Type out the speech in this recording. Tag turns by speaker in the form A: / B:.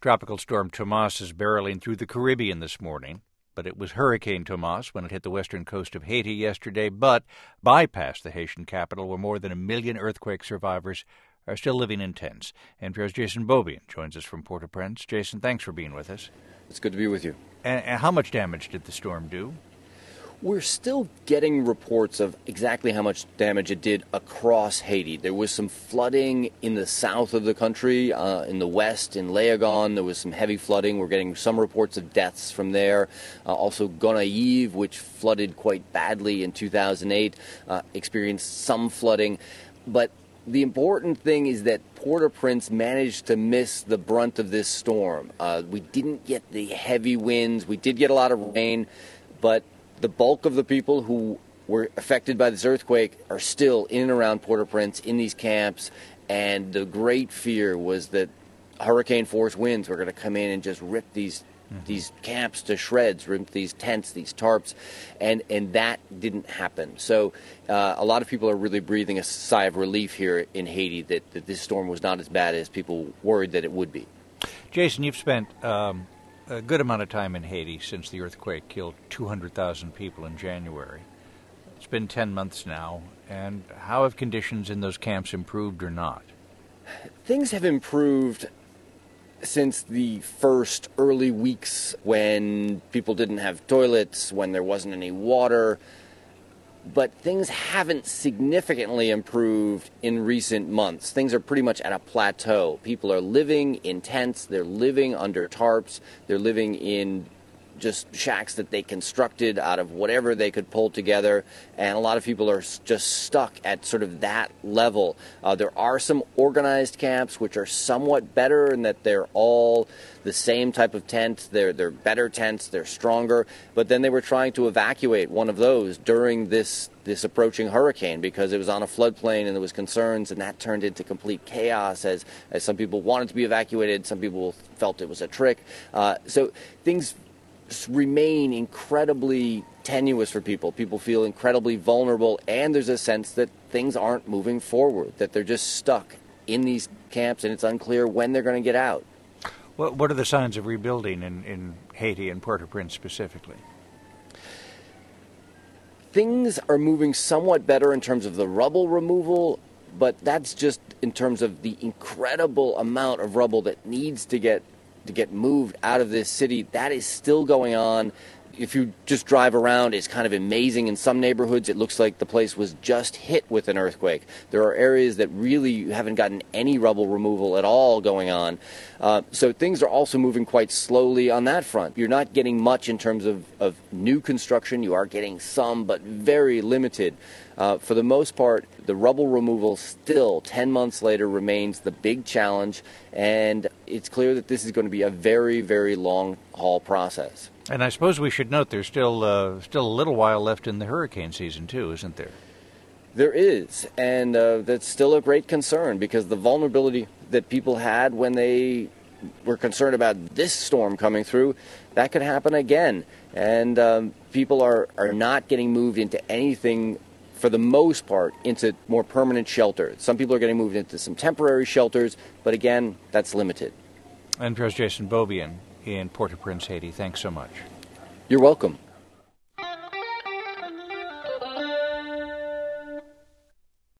A: Tropical storm Tomas is barreling through the Caribbean this morning, but it was Hurricane Tomas when it hit the western coast of Haiti yesterday, but bypassed the Haitian capital where more than 1 million earthquake survivors are still living in tents. NPR's Jason Beaubien joins us from Port-au-Prince. Jason, thanks for being with us.
B: It's good to be with you.
A: And how much damage did the storm do?
B: We're still getting reports of exactly how much damage it did across Haiti. There was some flooding in the south of the country, in the west, in Léogâne. There was some heavy flooding. We're getting some reports of deaths from there. Also, Gonaïves, which flooded quite badly in 2008, experienced some flooding. But the important thing is that Port-au-Prince managed to miss the brunt of this storm. We didn't get the heavy winds. We did get a lot of rain, but the bulk of the people who were affected by this earthquake are still in and around Port-au-Prince in these camps, and the great fear was that hurricane-force winds were going to come in and just rip these camps to shreds, rip these tents, these tarps, and that didn't happen. So a lot of people are really breathing a sigh of relief here in Haiti that this storm was not as bad as people worried that it would be.
A: Jason, you've spent a good amount of time in Haiti since the earthquake killed 200,000 people in January. It's been 10 months now, and how have conditions in those camps improved or not?
B: Things have improved since the first early weeks when people didn't have toilets, when there wasn't any water. But things haven't significantly improved in recent months. Things are pretty much at a plateau. People are living in tents, they're living under tarps, they're living in just shacks that they constructed out of whatever they could pull together, and a lot of people are just stuck at sort of that level. There are some organized camps which are somewhat better in that they're all the same type of tent. They're better tents, they're stronger, but then they were trying to evacuate one of those during this approaching hurricane because it was on a floodplain and there was concerns, and that turned into complete chaos as some people wanted to be evacuated, some people felt it was a trick. So things remain incredibly tenuous for people. People feel incredibly vulnerable, and there's a sense that things aren't moving forward, that they're just stuck in these camps, and it's unclear when they're going to get out.
A: What are the signs of rebuilding in Haiti and Port-au-Prince specifically?
B: Things are moving somewhat better in terms of the rubble removal, but that's just in terms of the incredible amount of rubble that needs to get moved out of this city. That is still going on. If you just drive around, it's kind of amazing. In some neighborhoods, it looks like the place was just hit with an earthquake. There are areas that really haven't gotten any rubble removal at all going on. So things are also moving quite slowly on that front. You're not getting much in terms of new construction. You are getting some, but very limited. For the most part, the rubble removal still, 10 months later, remains the big challenge, and it's clear that this is going to be a very, very long-haul process.
A: And I suppose we should note there's still a little while left in the hurricane season, too, isn't there?
B: There is, and that's still a great concern because the vulnerability that people had when they were concerned about this storm coming through, that could happen again. And people are not getting moved into anything, for the most part, into more permanent shelter. Some people are getting moved into some temporary shelters, but again, that's limited.
A: NPR's Jason Beaubien in Port-au-Prince, Haiti. Thanks so much.
B: You're welcome.